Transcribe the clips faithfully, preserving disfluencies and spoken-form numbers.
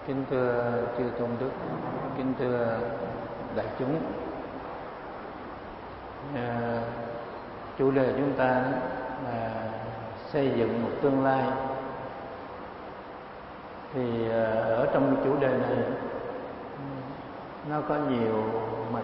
Kính thưa chư tôn đức, kính thưa đại chúng. À, chủ đề chúng ta là xây dựng một tương lai. Thì ở trong chủ đề này nó có nhiều mặt.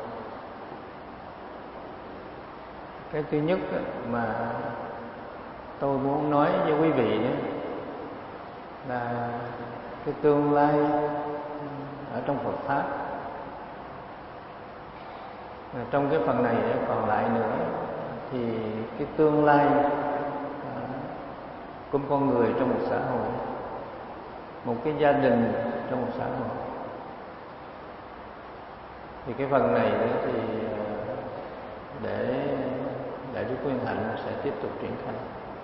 Cái thứ nhất mà tôi muốn nói với quý vị đó là cái tương lai ở trong Phật pháp. Trong cái phần này còn lại nữa thì cái tương lai của con người trong một xã hội, một cái gia đình trong một xã hội. Thì cái phần này thì để Đại Đức Nguyên Hạnh sẽ tiếp tục triển khai.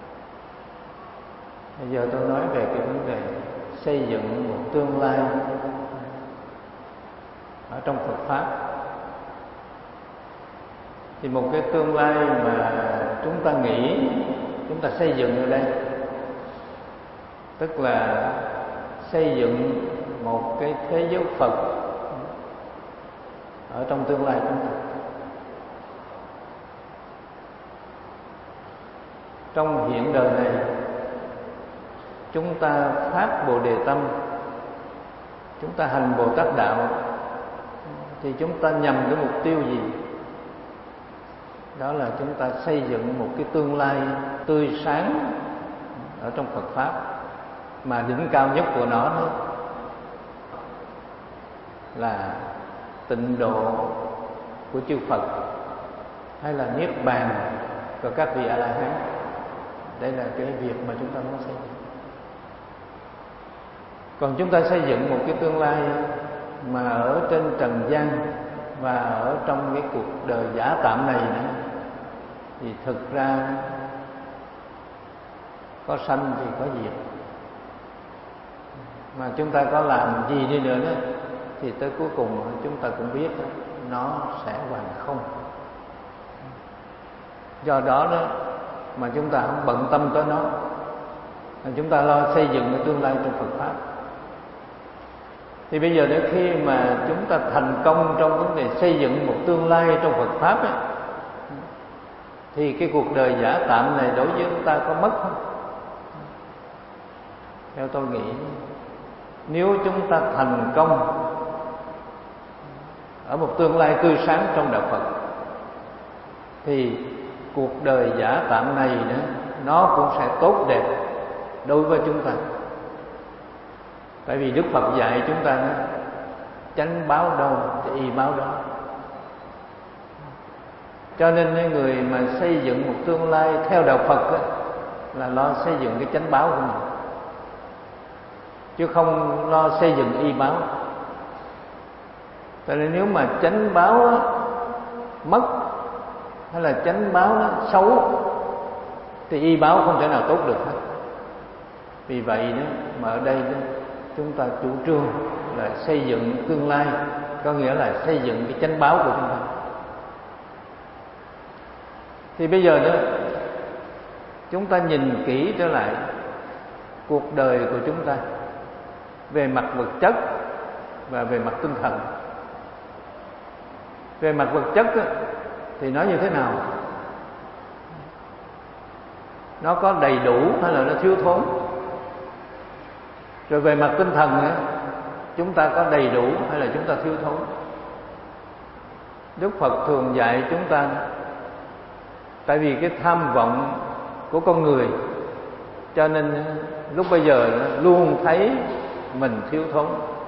Bây giờ tôi nói về cái vấn đề xây dựng một tương lai ở trong Phật pháp. Thì một cái tương lai mà chúng ta nghĩ, chúng ta xây dựng ở đây, tức là xây dựng một cái thế giới Phật ở trong tương lai chúng ta. Trong hiện đời này, chúng ta phát Bồ Đề tâm, chúng ta hành Bồ Tát đạo, thì chúng ta nhằm cái mục tiêu gì? Đó là chúng ta xây dựng một cái tương lai tươi sáng ở trong Phật pháp, mà đỉnh cao nhất của nó đó là tịnh độ của chư Phật, hay là niết bàn của các vị A La Hán. Đây là cái việc mà chúng ta muốn xây dựng. Còn chúng ta xây dựng một cái tương lai mà ở trên trần gian và ở trong cái cuộc đời giả tạm này nữa, thì thực ra có sanh thì có diệt. Mà chúng ta có làm gì đi nữa đó, thì tới cuối cùng chúng ta cũng biết nó sẽ hoàn không. Do đó đó mà chúng ta không bận tâm tới nó, chúng ta lo xây dựng cái tương lai trong Phật pháp. Thì bây giờ đến khi mà chúng ta thành công trong vấn đề xây dựng một tương lai trong Phật pháp ấy, thì cái cuộc đời giả tạm này đối với chúng ta có mất không? Theo tôi nghĩ, nếu chúng ta thành công ở một tương lai tươi sáng trong đạo Phật, thì cuộc đời giả tạm này nữa, nó cũng sẽ tốt đẹp đối với chúng ta. Tại vì Đức Phật dạy chúng ta đó, chánh báo đâu thì y báo đó. Cho nên người mà xây dựng một tương lai theo đạo Phật đó, là lo xây dựng cái chánh báo của mình, chứ không lo xây dựng y báo. Tại nên nếu mà chánh báo đó mất, hay là chánh báo đó xấu, thì y báo không thể nào tốt được hết. Vì vậy đó mà ở đây đó, chúng ta chủ trương là xây dựng tương lai, có nghĩa là xây dựng cái chánh báo của chúng ta. Thì bây giờ đó, chúng ta nhìn kỹ trở lại cuộc đời của chúng ta về mặt vật chất và về mặt tinh thần. Về mặt vật chất đó, thì nó như thế nào? Nó có đầy đủ hay là nó thiếu thốn? Rồi về mặt tinh thần ấy, chúng ta có đầy đủ hay là chúng ta thiếu thốn? Đức Phật thường dạy chúng ta, tại vì cái tham vọng của con người, cho nên lúc bây giờ luôn thấy mình thiếu thốn.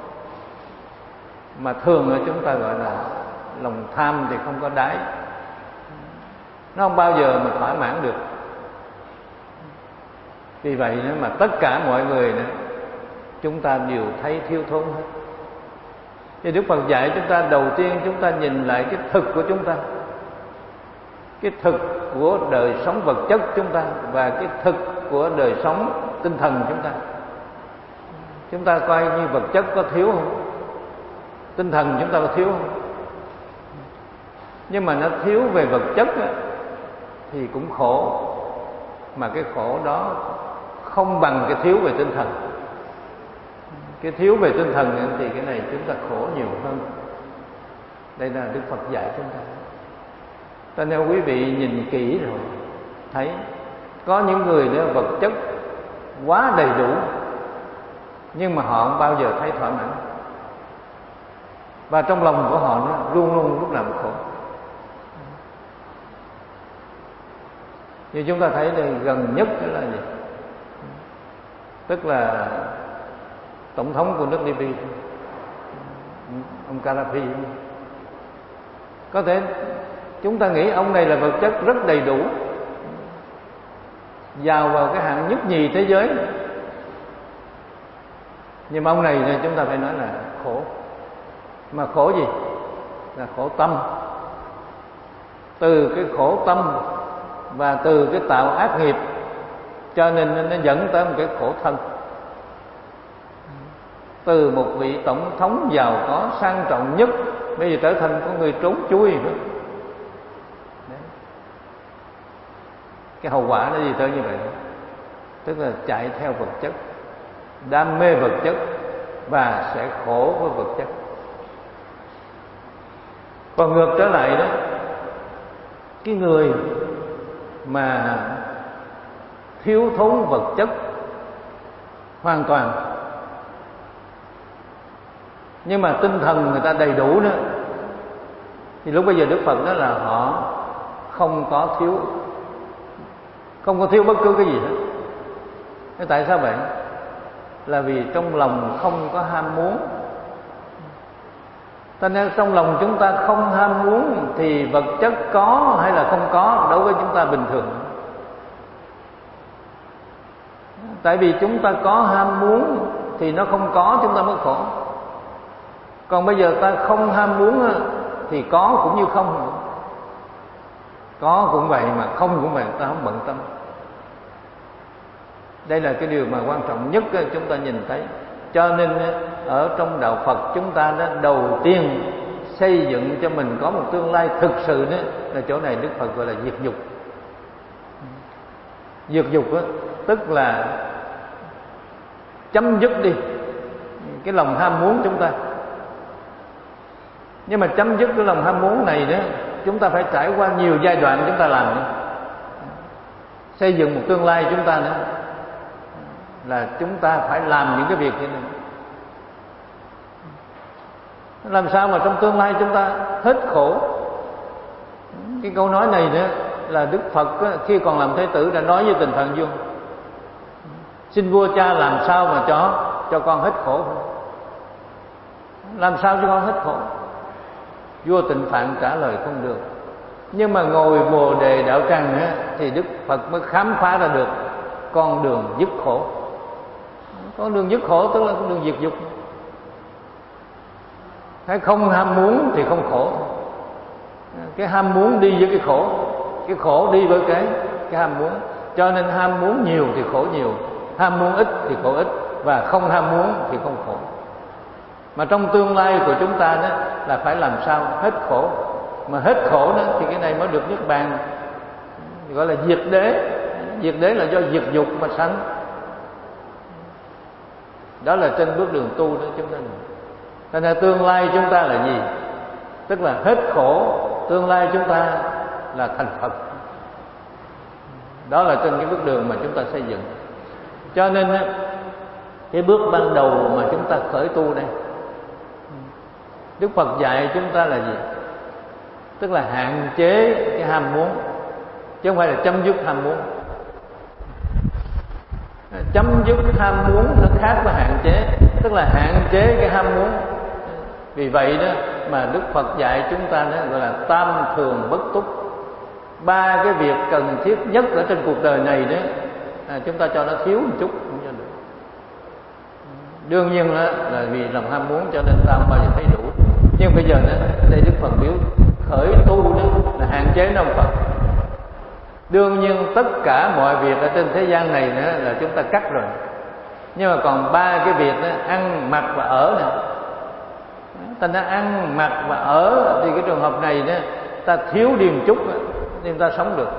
Mà thường chúng ta gọi là lòng tham thì không có đáy, nó không bao giờ mà thỏa mãn được. Vì vậy mà tất cả mọi người nữa, chúng ta đều thấy thiếu thốn hết. Thì Đức Phật dạy chúng ta, đầu tiên chúng ta nhìn lại cái thực của chúng ta, cái thực của đời sống vật chất chúng ta, và cái thực của đời sống tinh thần chúng ta. Chúng ta coi như vật chất có thiếu không? Tinh thần chúng ta có thiếu không? Nhưng mà nó thiếu về vật chất á, thì cũng khổ. Mà cái khổ đó không bằng cái thiếu về tinh thần. Cái thiếu về tinh thần thì cái này chúng ta khổ nhiều hơn. Đây là Đức Phật dạy chúng ta. Cho nên quý vị nhìn kỹ rồi thấy có những người đó vật chất quá đầy đủ, nhưng mà họ không bao giờ thấy thỏa mãn, và trong lòng của họ nó luôn luôn lúc nào cũng khổ. Như chúng ta thấy đây gần nhất đó là gì? Tức là tổng thống của nước Libya, ông Gaddafi. Có thể chúng ta nghĩ ông này là vật chất rất đầy đủ, giàu vào cái hạng nhất nhì thế giới, nhưng mà ông này thì chúng ta phải nói là khổ. Mà khổ gì? Là khổ tâm. Từ cái khổ tâm và từ cái tạo ác nghiệp, cho nên nó dẫn tới một cái khổ thân. Từ một vị tổng thống giàu có sang trọng nhất, bây giờ trở thành con người trốn chui nữa. Cái hậu quả nó gì tới như vậy? Tức là chạy theo vật chất, đam mê vật chất và sẽ khổ với vật chất. Còn ngược trở lại đó, cái người mà thiếu thốn vật chất hoàn toàn, nhưng mà tinh thần người ta đầy đủ nữa, thì lúc bây giờ Đức Phật đó là họ không có thiếu, không có thiếu bất cứ cái gì hết. Thế tại sao vậy? Là vì trong lòng không có ham muốn. Cho nên trong lòng chúng ta không ham muốn thì vật chất có hay là không có đối với chúng ta bình thường. Tại vì chúng ta có ham muốn thì nó không có, chúng ta mới khổ. Còn bây giờ ta không ham muốn thì có cũng như không. Có cũng vậy mà không cũng vậy, ta không bận tâm. Đây là cái điều mà quan trọng nhất chúng ta nhìn thấy. Cho nên ở trong đạo Phật chúng ta đó, đầu tiên xây dựng cho mình có một tương lai thực sự đó, là chỗ này Đức Phật gọi là diệt dục. Diệt dục đó, tức là chấm dứt đi cái lòng ham muốn chúng ta. Nhưng mà chấm dứt cái lòng ham muốn này đó, chúng ta phải trải qua nhiều giai đoạn chúng ta làm nữa. Xây dựng một tương lai chúng ta nữa là chúng ta phải làm những cái việc như này. Làm sao mà trong tương lai chúng ta hết khổ? Cái câu nói này nữa là Đức Phật khi còn làm Thế Tử đã nói với Tịnh Phạn Vương: xin vua cha làm sao mà cho cho con hết khổ? Làm sao cho con hết khổ? Vua Tịnh Phạn trả lời không được. Nhưng mà ngồi Bồ Đề đạo tràng á, thì Đức Phật mới khám phá ra được con đường dứt khổ. Con đường dứt khổ tức là con đường diệt dục. Cái không ham muốn thì không khổ. Cái ham muốn đi với cái khổ, cái khổ đi với cái cái ham muốn. Cho nên ham muốn nhiều thì khổ nhiều, ham muốn ít thì khổ ít, và không ham muốn thì không khổ. Mà trong tương lai của chúng ta đó là phải làm sao hết khổ. Mà hết khổ đó thì cái này mới được niết bàn, gọi là diệt đế. Diệt đế là do diệt dục mà sanh. Đó là trên bước đường tu đó chúng ta. Cho nên tương lai chúng ta là gì? Tức là hết khổ. Tương lai chúng ta là thành Phật. Đó là trên cái bước đường mà chúng ta xây dựng. Cho nên cái bước ban đầu mà chúng ta khởi tu đây, Đức Phật dạy chúng ta là gì? Tức là hạn chế cái ham muốn, chứ không phải là chấm dứt ham muốn. Chấm dứt ham muốn nó khác với hạn chế. Tức là hạn chế cái ham muốn. Vì vậy đó mà Đức Phật dạy chúng ta đó gọi là tam thường bất túc. Ba cái việc cần thiết nhất ở trên cuộc đời này đó, à, chúng ta cho nó thiếu một chút cũng cho được. Đương nhiên đó, là vì lòng ham muốn cho nên ta không bao giờ thấy đủ. Nhưng bây giờ đó, đây Đức Phật biểu khởi tu đó là hạn chế năm Phật. Đương nhiên tất cả mọi việc ở trên thế gian này nữa là chúng ta cắt rồi. Nhưng mà còn ba cái việc đó, ăn, mặc và ở nè. Ta đã ăn, mặc và ở thì cái trường hợp này đó, ta thiếu đi một chút nên ta sống được.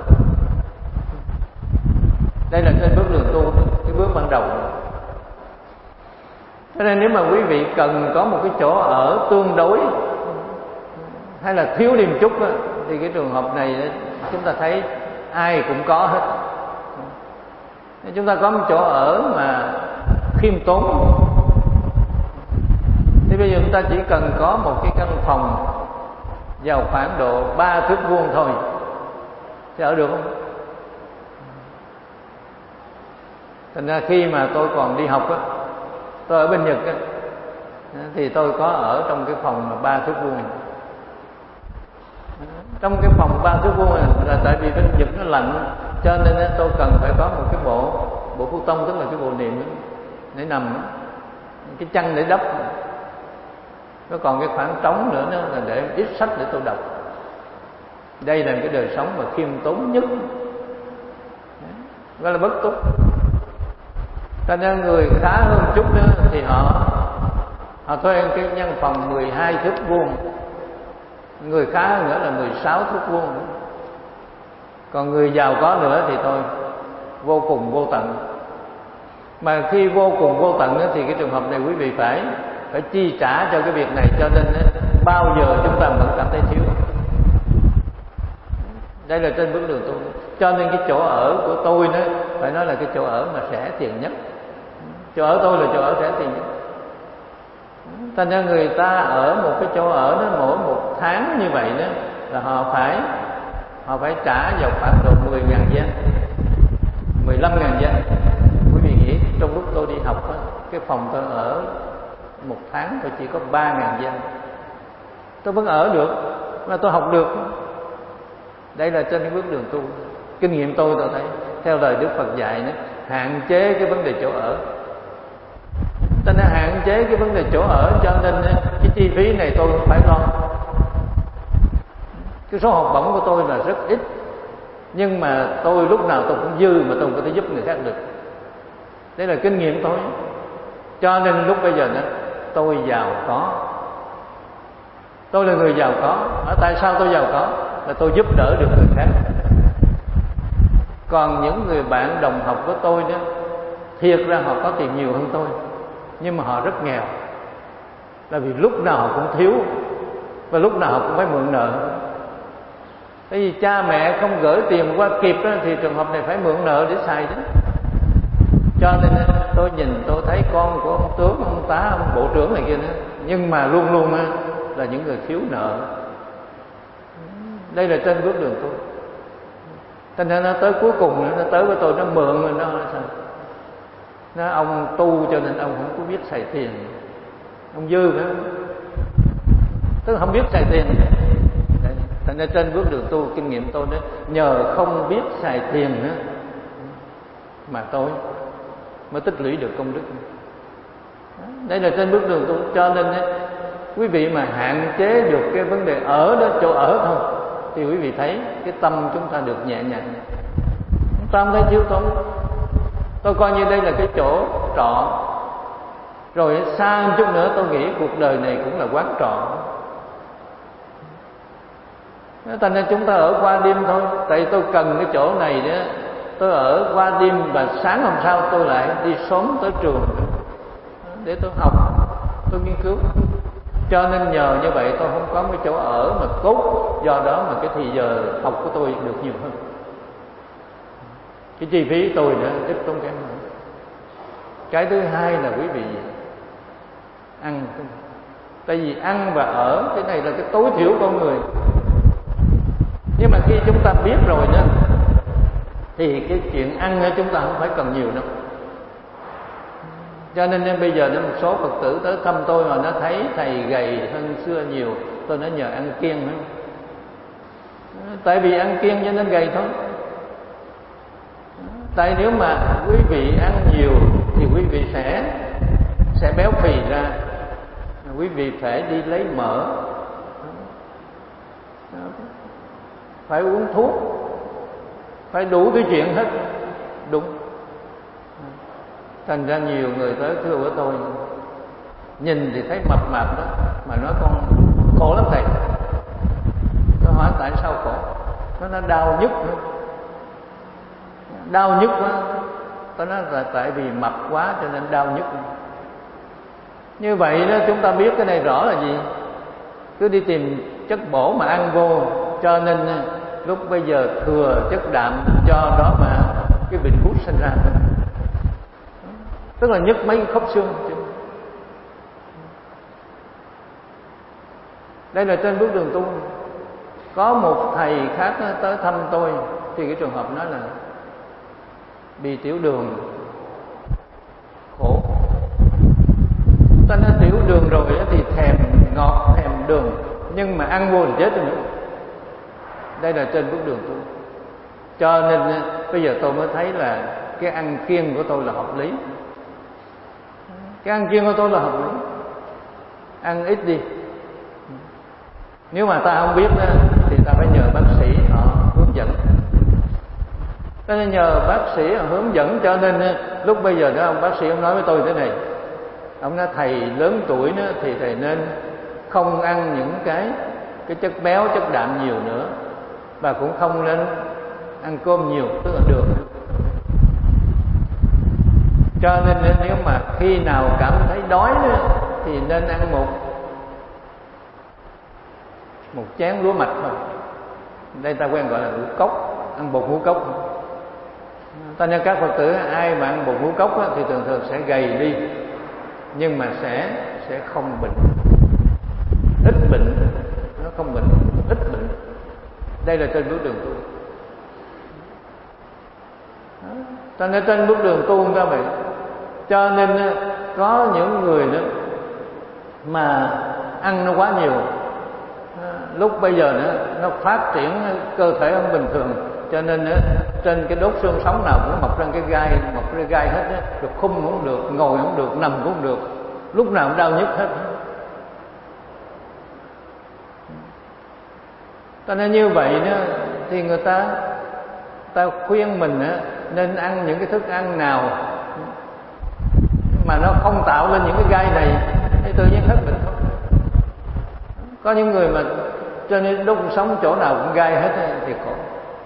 Đây là cái bước đường tu, cái bước ban đầu. Cho nên nếu mà quý vị cần có một cái chỗ ở tương đối hay là thiếu đi một chút đó, thì cái trường hợp này chúng ta thấy ai cũng có hết. Chúng ta có một chỗ ở mà khiêm tốn, thì bây giờ chúng ta chỉ cần có một cái căn phòng vào khoảng độ ba thước vuông thôi, thì ở được không? Thành ra khi mà tôi còn đi học á, tôi ở bên Nhật á, thì tôi có ở trong cái phòng mà ba thước vuông. Trong cái phòng ba thước vuông này là tại vì bên Nhật nó lạnh, cho nên tôi cần phải có một cái bộ bộ phu tông, tức là cái bộ nệm để nằm, cái chăn để đắp. Nó còn cái khoảng trống nữa đó là để ít sách để tôi đọc. Đây là cái đời sống mà khiêm tốn nhất, gọi là bất túc. Cho nên người khá hơn chút nữa thì họ họ thuê cái căn phòng mười hai thước vuông, người khá hơn nữa là mười sáu thước vuông. Còn người giàu có nữa thì thôi vô cùng vô tận. Mà khi vô cùng vô tận đó, thì cái trường hợp này quý vị phải phải chi trả cho cái việc này, cho nên bao giờ chúng ta vẫn cảm thấy thiếu. Đây là trên bước đường tu. Cho nên cái chỗ ở của tôi đó phải nói là cái chỗ ở mà rẻ tiền nhất. Chỗ ở tôi là chỗ ở rẻ tiền nhất. Thành ra người ta ở một cái chỗ ở đó mỗi một tháng như vậy đó là họ phải họ phải trả vào khoảng độ mười ngàn yen, mười lăm ngàn yen. Quý vị nghĩ trong lúc tôi đi học đó, cái phòng tôi ở một tháng tôi chỉ có ba ngàn yen, tôi vẫn ở được mà tôi học được. Đây là trên cái bước đường tu. Kinh nghiệm tôi tôi thấy theo lời Đức Phật dạy đó, hạn chế cái vấn đề chỗ ở. Cho nên hạn chế cái vấn đề chỗ ở, cho nên cái chi phí này tôi không phải lo. Cái số học bổng của tôi là rất ít, nhưng mà tôi lúc nào tôi cũng dư mà tôi có thể giúp người khác được. Đây là kinh nghiệm tôi. Cho nên lúc bây giờ đó, tôi giàu có. Tôi là người giàu có. Tại sao tôi giàu có? Là tôi giúp đỡ được người khác. Còn những người bạn đồng học của tôi đó, thiệt ra họ có tiền nhiều hơn tôi, nhưng mà họ rất nghèo. Là vì lúc nào họ cũng thiếu, và lúc nào họ cũng phải mượn nợ. Tại vì cha mẹ không gửi tiền qua kịp đó, thì trường hợp này phải mượn nợ để xài chứ. Cho nên tôi nhìn tôi thấy con của ông tướng, ông tá, ông bộ trưởng này kia nữa, nhưng mà luôn luôn là những người thiếu nợ. Đây là trên bước đường tôi. Cho nên nó tới cuối cùng nó tới với tôi, nó mượn rồi nó sao? Nó ông tu cho nên ông không có biết xài tiền, ông dư phải không? Tức là không biết xài tiền. Thành ra trên bước đường tu, kinh nghiệm tôi đó, nhờ không biết xài tiền nữa mà tôi mới tích lũy được công đức. Đây là trên bước đường tu. Cho nên ấy, quý vị mà hạn chế được cái vấn đề ở đó, chỗ ở thôi, thì quý vị thấy cái tâm chúng ta được nhẹ nhàng. Chúng ta không thấy thiếu thốn. Tôi coi như đây là cái chỗ trọ. Rồi xa một chút nữa tôi nghĩ cuộc đời này cũng là quán trọ. Thành ra chúng ta ở qua đêm thôi. Tại tôi cần cái chỗ này đó, tôi ở qua đêm, và sáng hôm sau tôi lại đi sớm tới trường để tôi học, tôi nghiên cứu. Cho nên nhờ như vậy tôi không có cái chỗ ở mà tốt, do đó mà cái thì giờ học của tôi được nhiều hơn. Cái chi phí tôi đã ít tốn kém hơn. Cái thứ hai là quý vị ăn. Tại vì ăn và ở, cái này là cái tối thiểu con người. Nhưng mà khi chúng ta biết rồi đó, thì cái chuyện ăn chúng ta không phải cần nhiều đâu. Cho nên bây giờ một số Phật tử tới thăm tôi mà nó thấy thầy gầy hơn xưa nhiều, tôi nói nhờ ăn kiêng nữa. Tại vì ăn kiêng cho nên gầy thôi. Tại nếu mà quý vị ăn nhiều thì quý vị sẽ sẽ béo phì ra, quý vị phải đi lấy mỡ, phải uống thuốc, phải đủ cái chuyện hết. Đúng. Thành ra nhiều người tới thưa với tôi, nhìn thì thấy mập mạp đó, mà nói con khổ lắm thầy. Tôi hỏi tại sao khổ? Nó nó đau nhức nữa. Đau nhức quá. Tôi nói là tại vì mập quá cho nên đau nhức. Như vậy đó, chúng ta biết cái này rõ là gì? Cứ đi tìm chất bổ mà ăn vô, cho nên lúc bây giờ thừa chất đạm, cho đó mà cái bệnh gút sinh ra. Tức là nhức mấy khớp xương. Đây là trên bước đường tu. Có một thầy khác tới thăm tôi, thì cái trường hợp đó là bị tiểu đường, khổ. Ta nói tiểu đường rồi thì thèm ngọt, thèm đường, nhưng mà ăn vô thì chết rồi nữa. Đây là trên bước đường tu. Cho nên bây giờ tôi mới thấy là cái ăn kiêng của tôi là hợp lý. Cái ăn kiêng của tôi là hợp lý. Ăn ít đi. Nếu mà ta không biết đó, thì ta phải nhờ bác sĩ họ hướng dẫn. Cho nên nhờ bác sĩ họ hướng dẫn, cho nên lúc bây giờ đó ông bác sĩ ông nói với tôi thế này. Ông nói thầy lớn tuổi đó, thì thầy nên không ăn những cái cái chất béo, chất đạm nhiều nữa, và cũng không nên ăn cơm nhiều, tức là đường. Cho nên nếu mà khi nào cảm thấy đói đó, thì nên ăn một một chén lúa mạch thôi. Đây ta quen gọi là ngũ cốc, ăn bột ngũ cốc. Ta nhớ các Phật tử ai mà ăn bột ngũ cốc á, thì thường thường sẽ gầy đi, nhưng mà sẽ sẽ không bệnh, ít bệnh, nó không bệnh, ít bệnh. Đây là trên bước đường tu. Ta nói trên bước đường tu ra vậy. Cho nên có những người đó mà ăn nó quá nhiều, lúc bây giờ nữa nó phát triển cơ thể không bình thường, cho nên nữa, trên cái đốt xương sống nào cũng mọc ra cái gai, mọc ra gai hết, được khum cũng không được, ngồi không được, nằm cũng không được, lúc nào cũng đau nhức hết. Cho nên như vậy đó, thì người ta ta khuyên mình đó, nên ăn những cái thức ăn nào mà nó không tạo lên những cái gai này, thì tự nhiên hết bệnh thôi. Có những người mà cho nên đốt sống chỗ nào cũng gai hết thì khổ.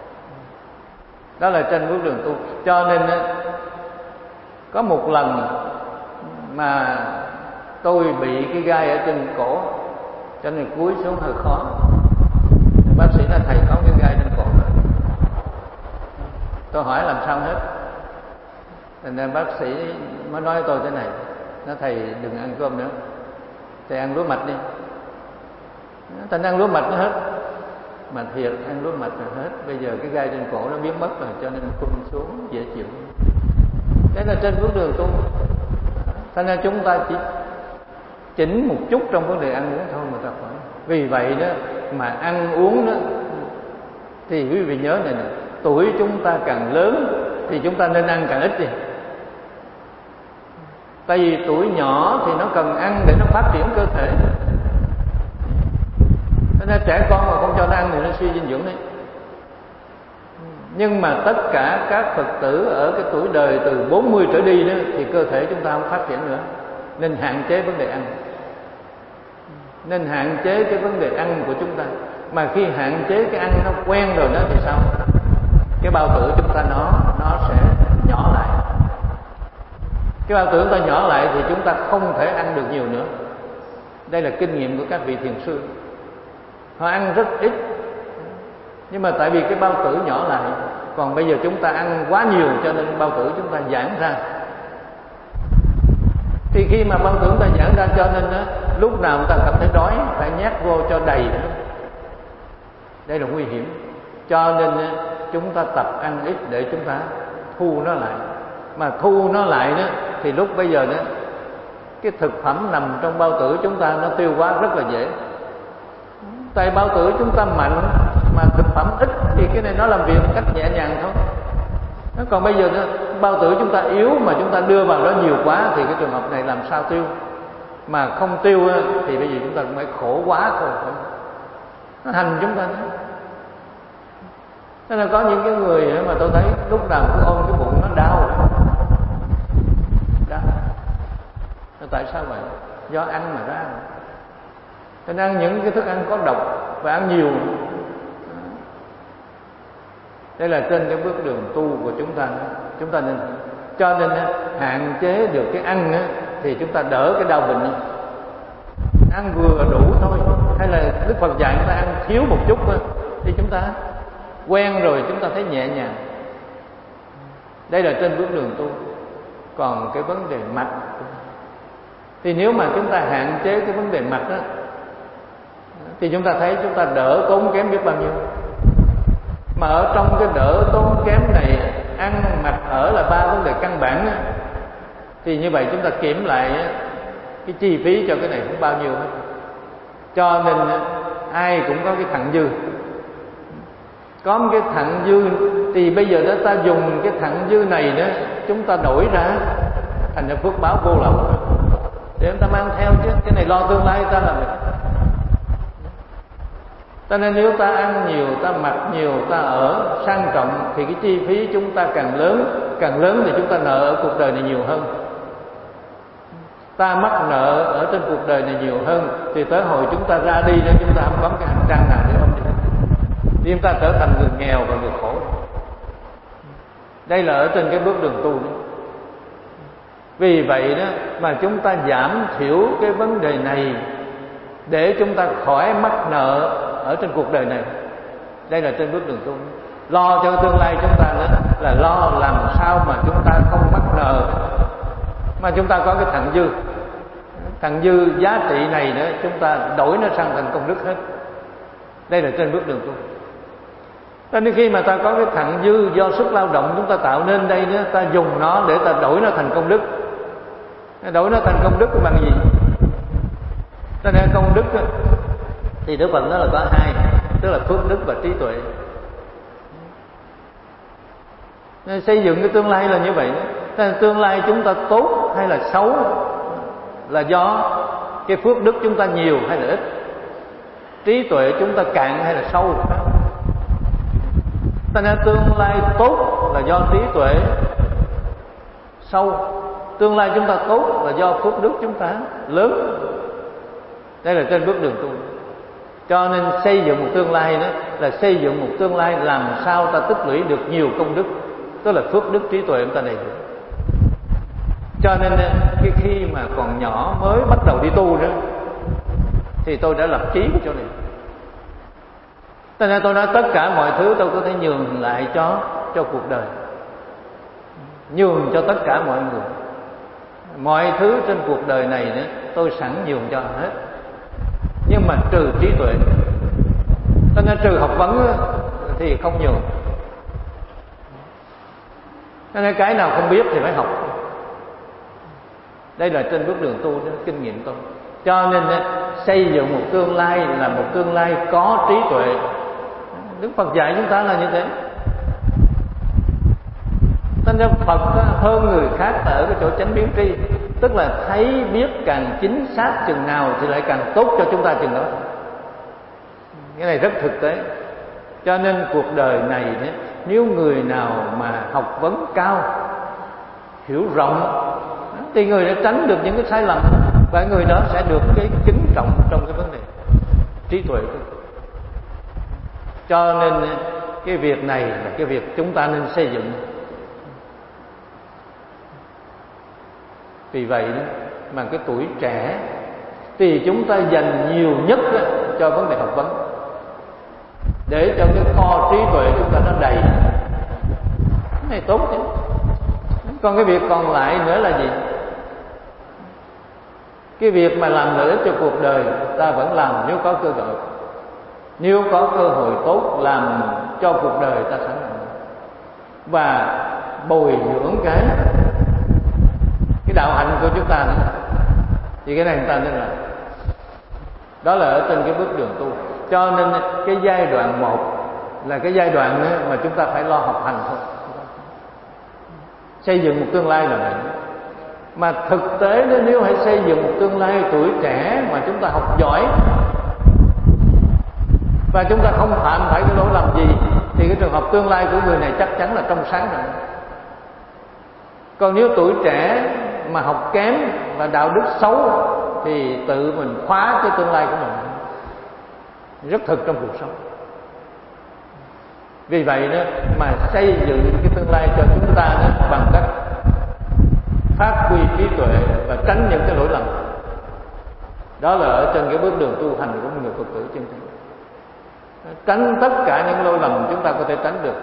Đó là trên bước đường tu. Cho nên có một lần mà tôi bị cái gai ở trên cổ, cho nên cúi xuống hơi khó. Bác sĩ nói thầy có cái gai trên cổ rồi. Tôi hỏi làm sao hết, nên bác sĩ mới nói tôi thế này, nói thầy đừng ăn cơm nữa, thầy ăn lúa mạch đi. Thầy ăn lúa mạch nó hết, mà thiệt ăn lúa mạch là hết. Bây giờ cái gai trên cổ nó biến mất rồi, cho nên cung xuống dễ chịu. Đấy là trên bước đường tu. Cho nên chúng ta chỉ chỉnh một chút trong vấn đề ăn uống thôi mà ta phải. Vì vậy đó mà ăn uống đó, thì quý vị nhớ này nè, tuổi chúng ta càng lớn thì chúng ta nên ăn càng ít đi. Tại vì tuổi nhỏ thì nó cần ăn để nó phát triển cơ thể. Cho nên trẻ con mà không cho nó ăn thì nó suy dinh dưỡng đấy. Nhưng mà tất cả các Phật tử ở cái tuổi đời từ bốn mươi trở đi đó, thì cơ thể chúng ta không phát triển nữa, nên hạn chế vấn đề ăn. Nên hạn chế cái vấn đề ăn của chúng ta. Mà khi hạn chế cái ăn nó quen rồi đó thì sao? Cái bao tử chúng ta nó nó sẽ nhỏ lại. Cái bao tử chúng ta nhỏ lại thì chúng ta không thể ăn được nhiều nữa. Đây là kinh nghiệm của các vị thiền sư. Họ ăn rất ít, nhưng mà tại vì cái bao tử nhỏ lại. Còn bây giờ chúng ta ăn quá nhiều, cho nên bao tử chúng ta giãn ra. Thì khi mà bao tử chúng ta giãn ra, cho nên đó, lúc nào chúng ta cảm thấy đói phải nhét vô cho đầy. Đây là nguy hiểm. Cho nên chúng ta tập ăn ít để chúng ta thu nó lại. Mà thu nó lại đó, thì lúc bây giờ đó, cái thực phẩm nằm trong bao tử chúng ta nó tiêu hóa rất là dễ. Tại bao tử chúng ta mạnh mà thực phẩm ít thì cái này nó làm việc một cách nhẹ nhàng thôi. Còn bây giờ đó, bao tử chúng ta yếu mà chúng ta đưa vào đó nhiều quá thì cái trường hợp này làm sao tiêu. Mà không tiêu thì bây giờ chúng ta cũng phải khổ quá thôi. Nó hành chúng ta đó. Nên là có những cái người mà tôi thấy lúc nào cũng ôm cái bụng nó đau. Đau. Tại sao vậy? Do ăn mà ra. Cho nên ăn những cái thức ăn có độc và ăn nhiều. Đây là trên cái bước đường tu của chúng ta. Chúng ta nên cho nên hạn chế được cái ăn thì chúng ta đỡ cái đau bệnh. ăn vừa đủ thôi, hay là Đức Phật dạy chúng ta ăn thiếu một chút thôi, thì chúng ta quen rồi chúng ta thấy nhẹ nhàng. Đây là trên bước đường tu. Còn cái vấn đề mặt thì nếu mà chúng ta hạn chế cái vấn đề mặt đó, thì chúng ta thấy chúng ta đỡ tốn kém biết bao nhiêu. Mà ở trong cái đỡ tốn kém này, ăn mặc ở là ba vấn đề căn bản đó, thì như vậy chúng ta kiểm lại cái chi phí cho cái này cũng bao nhiêu hết. Cho nên ai cũng có cái thặng dư. Có một cái thặng dư thì bây giờ đó ta dùng cái thặng dư này đó, chúng ta đổi ra thành ra phước báo vô lậu để chúng ta mang theo, chứ cái này lo tương lai ta làm được. Cho nên nếu ta ăn nhiều, ta mặc nhiều, ta ở sang trọng thì cái chi phí chúng ta càng lớn, càng lớn thì chúng ta nợ ở cuộc đời này nhiều hơn. Ta mắc nợ ở trên cuộc đời này nhiều hơn thì tới hồi chúng ta ra đi đó, chúng ta không có cái hành trang nào để ôm đi, thì chúng ta trở thành người nghèo và người khổ. Đây là ở trên cái bước đường tu đó. Vì vậy đó mà chúng ta giảm thiểu cái vấn đề này để chúng ta khỏi mắc nợ ở trên cuộc đời này. Đây là trên bước đường tu. Lo cho tương lai chúng ta nữa là lo làm sao mà chúng ta không mắc nợ, mà chúng ta có cái thặng dư. Thặng dư giá trị này nữa chúng ta đổi nó sang thành công đức hết. Đây là trên bước đường tu. Cho nên khi mà ta có cái thặng dư do sức lao động chúng ta tạo nên đây nữa, ta dùng nó để ta đổi nó thành công đức. Đổi nó thành công đức bằng gì? Cho nên công đức đó, thì Đức Phật nói là có hai, tức là phước đức và trí tuệ. Nên xây dựng cái tương lai là như vậy. Nên tương lai chúng ta tốt hay là xấu là do cái phước đức chúng ta nhiều hay là ít, trí tuệ chúng ta cạn hay là sâu. Cho nên tương lai tốt là do trí tuệ sâu, tương lai chúng ta tốt là do phước đức chúng ta lớn. Đây là trên bước đường tu. Cho nên xây dựng một tương lai đó là xây dựng một tương lai làm sao ta tích lũy được nhiều công đức, tức là phước đức trí tuệ chúng ta đầy đủ. Cho nên cái khi mà còn nhỏ mới bắt đầu đi tu đó thì tôi đã lập chí cái chỗ này. Cho nên tôi nói tất cả mọi thứ tôi có thể nhường lại cho cho cuộc đời, nhường cho tất cả mọi người. Mọi thứ trên cuộc đời này nữa tôi sẵn nhường cho hết, nhưng mà trừ trí tuệ. Cho nên trừ học vấn thì không nhường. Cho nên cái nào không biết thì phải học. Đây là trên bước đường tu đó, kinh nghiệm tôi. Cho nên xây dựng một tương lai là một tương lai có trí tuệ. Đức Phật dạy chúng ta là như thế. Cho nên Phật hơn người khác ở cái chỗ chánh biến tri, tức là thấy biết càng chính xác chừng nào thì lại càng tốt cho chúng ta chừng đó. Cái này rất thực tế. Cho nên cuộc đời này đấy, nếu người nào mà học vấn cao, hiểu rộng thì người đã tránh được những cái sai lầm, và người đó sẽ được cái kính trọng trong cái vấn đề trí tuệ. Cho nên cái việc này là cái việc chúng ta nên xây dựng. Vì vậy đó mà cái tuổi trẻ thì chúng ta dành nhiều nhất đó cho vấn đề học vấn, để cho cái kho trí tuệ chúng ta nó đầy. Cái này tốt chứ. Còn cái việc còn lại nữa là gì? Cái việc mà làm lợi ích cho cuộc đời ta vẫn làm nếu có cơ hội. Nếu có cơ hội tốt làm cho cuộc đời ta sẵn sàng. Và bồi dưỡng cái cái đạo hạnh của chúng ta nữa. Thì cái này người ta nên làm. Đó là ở trên cái bước đường tu. Cho nên cái giai đoạn một là cái giai đoạn mà chúng ta phải lo học hành thôi. Xây dựng một tương lai là vậy. Mà thực tế nếu hãy xây dựng một tương lai tuổi trẻ mà chúng ta học giỏi và chúng ta không phạm phải cái lỗi lầm gì, thì cái trường hợp tương lai của người này chắc chắn là trong sáng rồi. Còn nếu tuổi trẻ mà học kém và đạo đức xấu thì tự mình khóa cái tương lai của mình. Rất thực trong cuộc sống. Vì vậy đó mà xây dựng cái tương lai cho chúng ta đó bằng cách phát huy trí tuệ và tránh những cái lỗi lầm. Đó là ở trên cái bước đường tu hành của người Phật tử chân chính. Tránh tất cả những lỗi lầm chúng ta có thể tránh được.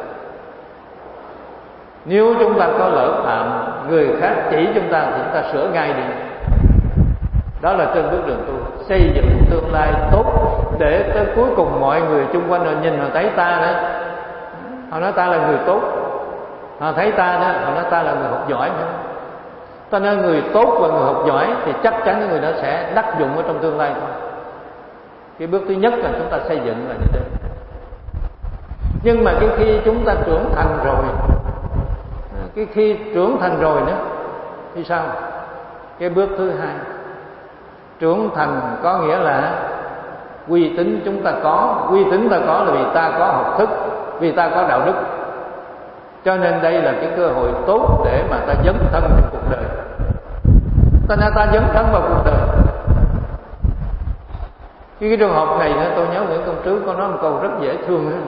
Nếu chúng ta có lỡ phạm, người khác chỉ chúng ta thì chúng ta sửa ngay đi. Đó là trên bước đường tu, xây dựng tương lai tốt để tới cuối cùng mọi người chung quanh họ nhìn họ thấy ta đó, họ nói ta là người tốt. Họ thấy ta đó, họ nói ta là người học giỏi nữa. Cho nên người tốt và người học giỏi thì chắc chắn cái người đó sẽ đắc dụng ở trong tương lai thôi. Cái bước thứ nhất là chúng ta xây dựng là như thế. Nhưng mà cái khi chúng ta trưởng thành rồi, cái khi trưởng thành rồi nữa thì sao? Cái bước thứ hai, trưởng thành có nghĩa là uy tín chúng ta có. Uy tín ta có là vì ta có học thức, vì ta có đạo đức. Cho nên đây là cái cơ hội tốt để mà ta dấn thân vào cuộc đời. Ta nên ta dấn thân vào cuộc đời. Cái, cái trường hợp này nữa, tôi nhớ Nguyễn Công Trứ có nói một câu rất dễ thương ấy.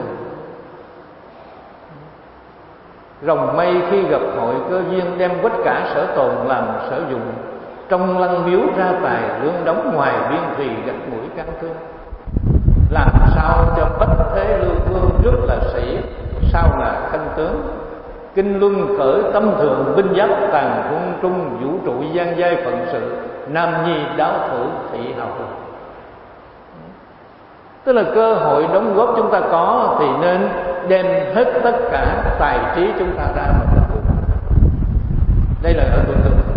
Rồng mây khi gặp hội cơ duyên, đem quất cả sở tồn làm sở dụng. Trong lăng miếu ra tài lương đóng, ngoài biên thùy gặt mũi căng thương. Làm sao cho bất thế lưu vương, trước là sĩ, sau là khanh tướng. Kinh luân khởi tâm thượng, binh giáp tàn quân trung. Vũ trụ gian giai phận sự, nam nhi đáo thử thị hào hùng. Tức là cơ hội đóng góp chúng ta có thì nên đem hết tất cả tài trí chúng ta ra mà phục vụ. Đây là ở phương thức.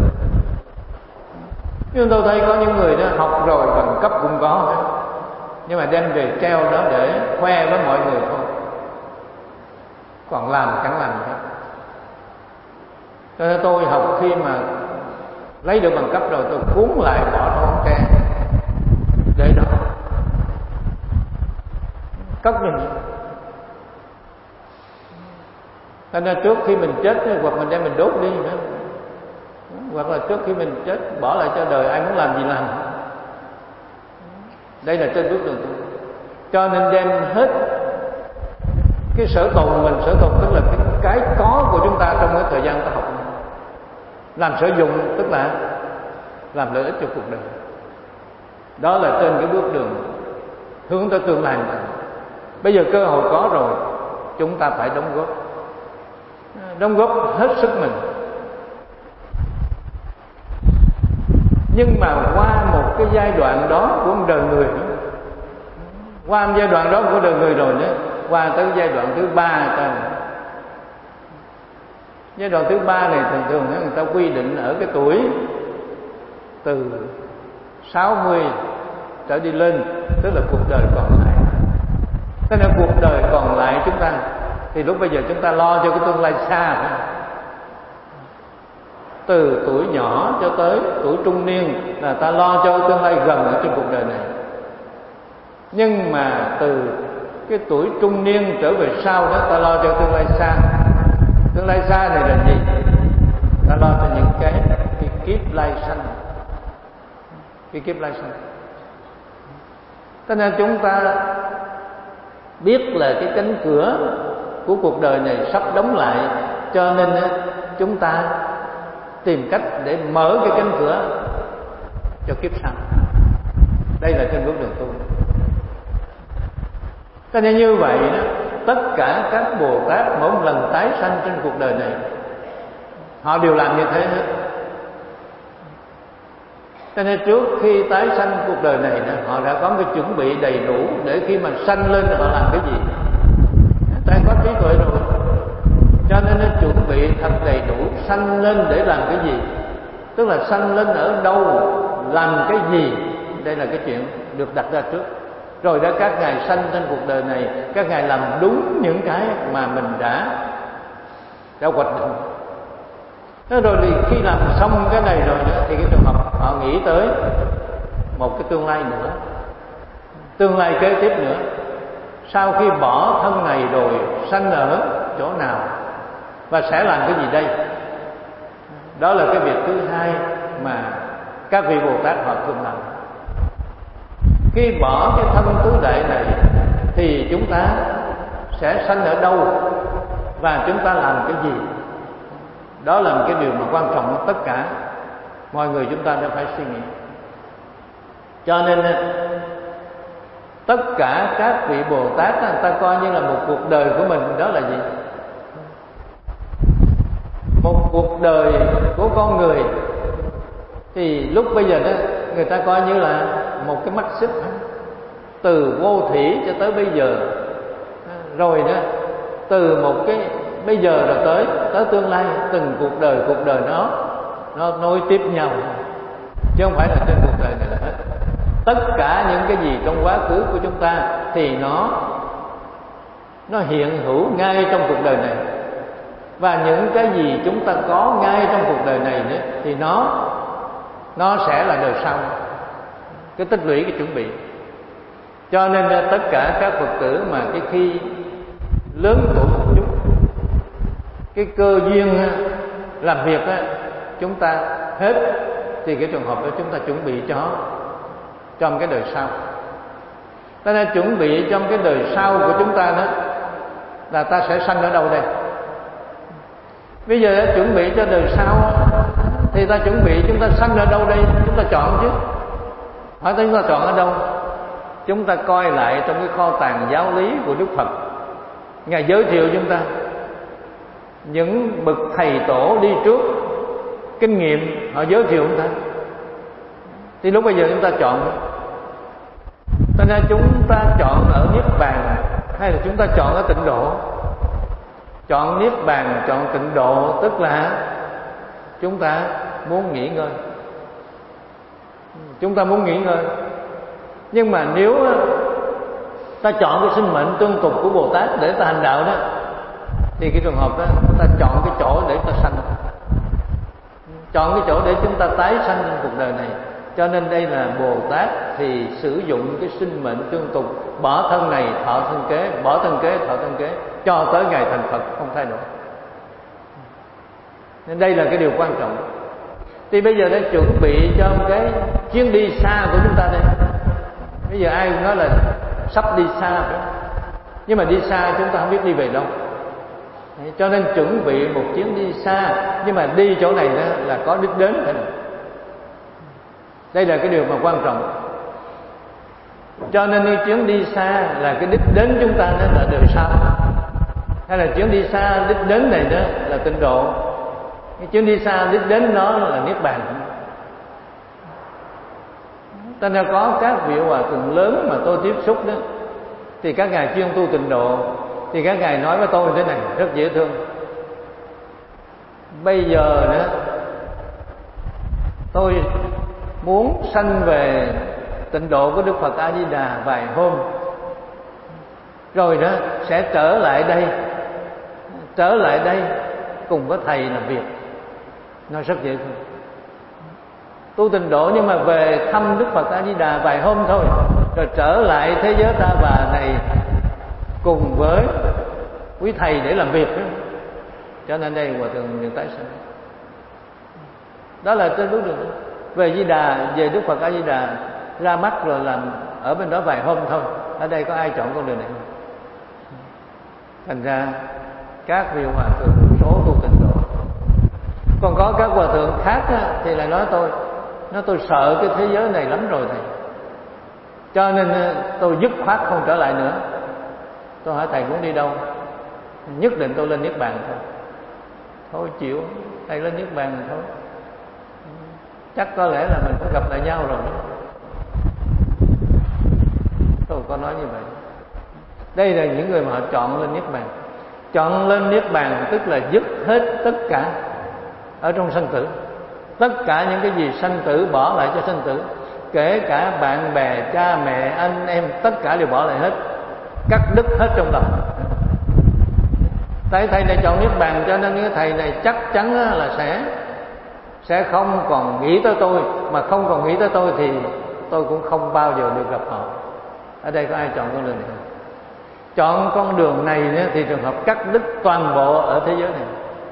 Nhưng tôi thấy có những người đó học rồi bằng cấp cũng có, nhưng mà đem về treo đó để khoe với mọi người thôi, còn làm chẳng làm gì hết. Cho nên tôi học khi mà lấy được bằng cấp rồi, tôi cuốn lại bỏ trong ống tre để đó cất nhìn. Cho nên trước khi mình chết hoặc mình đem mình đốt đi nữa, hoặc là trước khi mình chết bỏ lại cho đời, ai muốn làm gì làm. Đây là trên bước đường tu. Cho nên đem hết cái sở tồn mình, sở tồn tức là cái, cái có của chúng ta trong cái thời gian ta học, làm sử dụng tức là làm lợi ích cho cuộc đời. Đó là trên cái bước đường hướng tới tương lai này. Bây giờ cơ hội có rồi, chúng ta phải đóng góp, đóng góp hết sức mình. Nhưng mà qua một cái giai đoạn đó của đời người nữa, qua một giai đoạn đó của đời người rồi nữa, qua tới giai đoạn thứ ba. Giai đoạn thứ ba này thường thường người ta quy định ở cái tuổi từ sáu mươi trở đi lên, tức là cuộc đời còn lại. Thế nên cuộc đời còn lại chúng ta thì lúc bây giờ chúng ta lo cho cái tương lai xa. Từ tuổi nhỏ cho tới tuổi trung niên là ta lo cho tương lai gần ở trên cuộc đời này. Nhưng mà từ cái tuổi trung niên trở về sau đó, ta lo cho tương lai xa. Tương lai xa này là gì? Ta lo cho những cái, cái kiếp lai sanh. Cái kiếp lai sanh. Cho nên chúng ta biết là cái cánh cửa của cuộc đời này sắp đóng lại, cho nên chúng ta tìm cách để mở cái cánh cửa cho kiếp sau. Đây là trên bước đường tu. Cho nên như vậy đó, tất cả các Bồ Tát mỗi một lần tái sanh trên cuộc đời này, họ đều làm như thế hết. Cho nên trước khi tái sanh cuộc đời này đó, họ đã có cái chuẩn bị đầy đủ để khi mà sanh lên họ làm cái gì. Ta có trí tuệ rồi, cho nên nó chuẩn bị thật đầy đủ sanh lên để làm cái gì. Tức là sanh lên ở đâu, làm cái gì. Đây là cái chuyện được đặt ra trước. Rồi đã các ngài sanh trên cuộc đời này, các ngài làm đúng những cái mà mình đã đã hoạch định. Thế rồi thì khi làm xong cái này rồi nữa, thì cái trường hợp họ nghĩ tới một cái tương lai nữa, tương lai kế tiếp nữa. Sau khi bỏ thân này rồi, sanh ở chỗ nào và sẽ làm cái gì đây? Đó là cái việc thứ hai mà các vị Bồ Tát họ thường làm. Khi bỏ cái thân tứ đại này thì chúng ta sẽ sanh ở đâu và chúng ta làm cái gì? Đó là một cái điều mà quan trọng tất cả mọi người chúng ta đã phải suy nghĩ. Cho nên tất cả các vị Bồ Tát người ta coi như là một cuộc đời của mình. Đó là gì? Một cuộc đời của con người. Thì lúc bây giờ đó người ta coi như là một cái mắt xích, từ vô thủy cho tới bây giờ. Rồi đó, từ một cái bây giờ rồi tới tới tương lai, từng cuộc đời cuộc đời nó nó nối tiếp nhau, chứ không phải là trên cuộc đời này là hết. Tất cả những cái gì trong quá khứ của chúng ta thì nó nó hiện hữu ngay trong cuộc đời này, và những cái gì chúng ta có ngay trong cuộc đời này nữa thì nó nó sẽ là đời sau, cái tích lũy, cái chuẩn bị. Cho nên tất cả các Phật tử mà cái khi lớn tuổi một chút, cái cơ duyên làm việc á, chúng ta hết, thì cái trường hợp đó chúng ta chuẩn bị cho trong cái đời sau. Ta nên chuẩn bị trong cái đời sau của chúng ta đó là ta sẽ sanh ở đâu đây. Bây giờ chuẩn bị cho đời sau thì ta chuẩn bị chúng ta sanh ở đâu đây, chúng ta chọn chứ. Hỏi chúng ta chọn ở đâu? Chúng ta coi lại trong cái kho tàng giáo lý của Đức Phật, Ngài giới thiệu chúng ta những bậc thầy tổ đi trước, kinh nghiệm họ giới thiệu chúng ta. Thì lúc bây giờ chúng ta chọn, cho nên chúng ta chọn ở Niết Bàn hay là chúng ta chọn ở Tịnh Độ? Chọn Niết Bàn, chọn Tịnh Độ tức là chúng ta muốn nghỉ ngơi, chúng ta muốn nghỉ ngơi. Nhưng mà nếu ta chọn cái sinh mệnh tương tục của Bồ Tát để ta hành đạo đó, thì cái trường hợp đó ta chọn cái chỗ để ta sanh, chọn cái chỗ để chúng ta tái sanh trong cuộc đời này. Cho nên đây là Bồ Tát thì sử dụng cái sinh mệnh tương tục, bỏ thân này thọ thân kế, bỏ thân kế thọ thân kế, cho tới ngày thành Phật không thay đổi. Nên đây là cái điều quan trọng. Thì bây giờ đã chuẩn bị cho cái chuyến đi xa của chúng ta đây. Bây giờ ai cũng nói là sắp đi xa, nhưng mà đi xa chúng ta không biết đi về đâu. Cho nên chuẩn bị một chuyến đi xa, nhưng mà đi chỗ này đó là có đích đến. Đây là cái điều mà quan trọng. Cho nên cái chuyến đi xa là cái đích đến chúng ta đó là đời sau, hay là chuyến đi xa đích đến này đó là Tịnh Độ, cái chuyến đi xa đích đến nó là Niết Bàn. Ta nên có các vị hòa thượng lớn mà tôi tiếp xúc đó, thì các ngài chuyên tu Tịnh Độ, thì các ngài nói với tôi như thế này rất dễ thương. Bây giờ nữa tôi muốn sanh về Tịnh Độ của Đức Phật A Di Đà vài hôm, rồi đó sẽ trở lại đây, trở lại đây cùng với thầy làm việc. Nó rất dễ thương. Tu Tịnh Độ nhưng mà về thăm Đức Phật A Di Đà vài hôm thôi, rồi trở lại thế giới ta bà này cùng với quý thầy để làm việc đó. Cho nên đây hòa thượng nhận tái sanh. Đó là trên bước đường về Di Đà, về Đức Phật A Di Đà, ra mắt rồi làm ở bên đó vài hôm thôi. Ở đây có ai chọn con đường này không? Thành ra các vị hòa thượng số tu Tịnh Độ. Còn có các hòa thượng khác á, thì lại nói tôi nói tôi sợ cái thế giới này lắm rồi thầy, cho nên tôi dứt khoát không trở lại nữa. Tôi hỏi thầy muốn đi đâu? Nhất định tôi lên Niết Bàn thôi. Thôi chịu, thầy lên Niết Bàn thôi. Chắc có lẽ là mình phải gặp lại nhau rồi. Tôi có nói như vậy. Đây là những người mà họ chọn lên Niết Bàn. Chọn lên Niết Bàn tức là dứt hết tất cả ở trong sanh tử. Tất cả những cái gì sanh tử bỏ lại cho sanh tử, kể cả bạn bè, cha mẹ, anh em, tất cả đều bỏ lại hết, cắt đứt hết trong lòng. Tại thầy này chọn Niết Bàn, cho nên cái thầy này chắc chắn là sẽ sẽ không còn nghĩ tới tôi, mà không còn nghĩ tới tôi thì tôi cũng không bao giờ được gặp họ. Ở đây có ai chọn con đường này không? Chọn con đường này thì trường hợp cắt đứt toàn bộ ở thế giới này.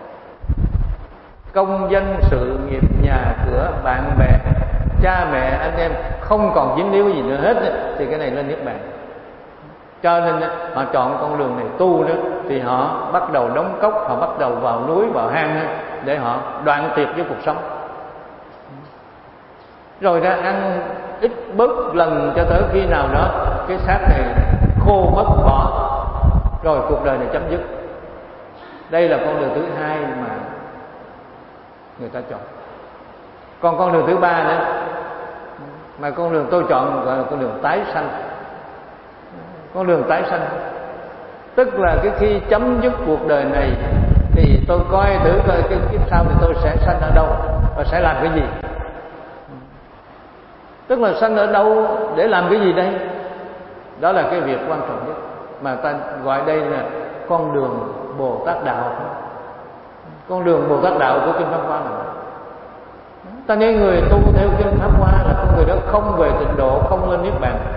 Công danh sự nghiệp, nhà cửa, bạn bè, cha mẹ, anh em không còn dính líu gì nữa hết, thì cái này lên Niết Bàn. Cho nên họ chọn con đường này tu đó, thì họ bắt đầu đóng cốc, họ bắt đầu vào núi, vào hang để họ đoạn tuyệt với cuộc sống. Rồi ra ăn ít bớt lần cho tới khi nào đó cái xác này khô mất bỏ, rồi cuộc đời này chấm dứt. Đây là con đường thứ hai mà người ta chọn. Còn con đường thứ ba nữa, mà con đường tôi chọn gọi là con đường tái sanh. Con đường tái sanh tức là cái khi chấm dứt cuộc đời này thì tôi coi thử coi cái kiếp sau thì tôi sẽ sanh ở đâu và sẽ làm cái gì. Tức là sanh ở đâu để làm cái gì đây? Đó là cái việc quan trọng nhất mà ta gọi đây là con đường Bồ Tát đạo. Con đường Bồ Tát đạo của Kinh Pháp Hoa là ta nói người tu theo Kinh Pháp Hoa là con người đó không về tịnh độ, không lên niết bàn,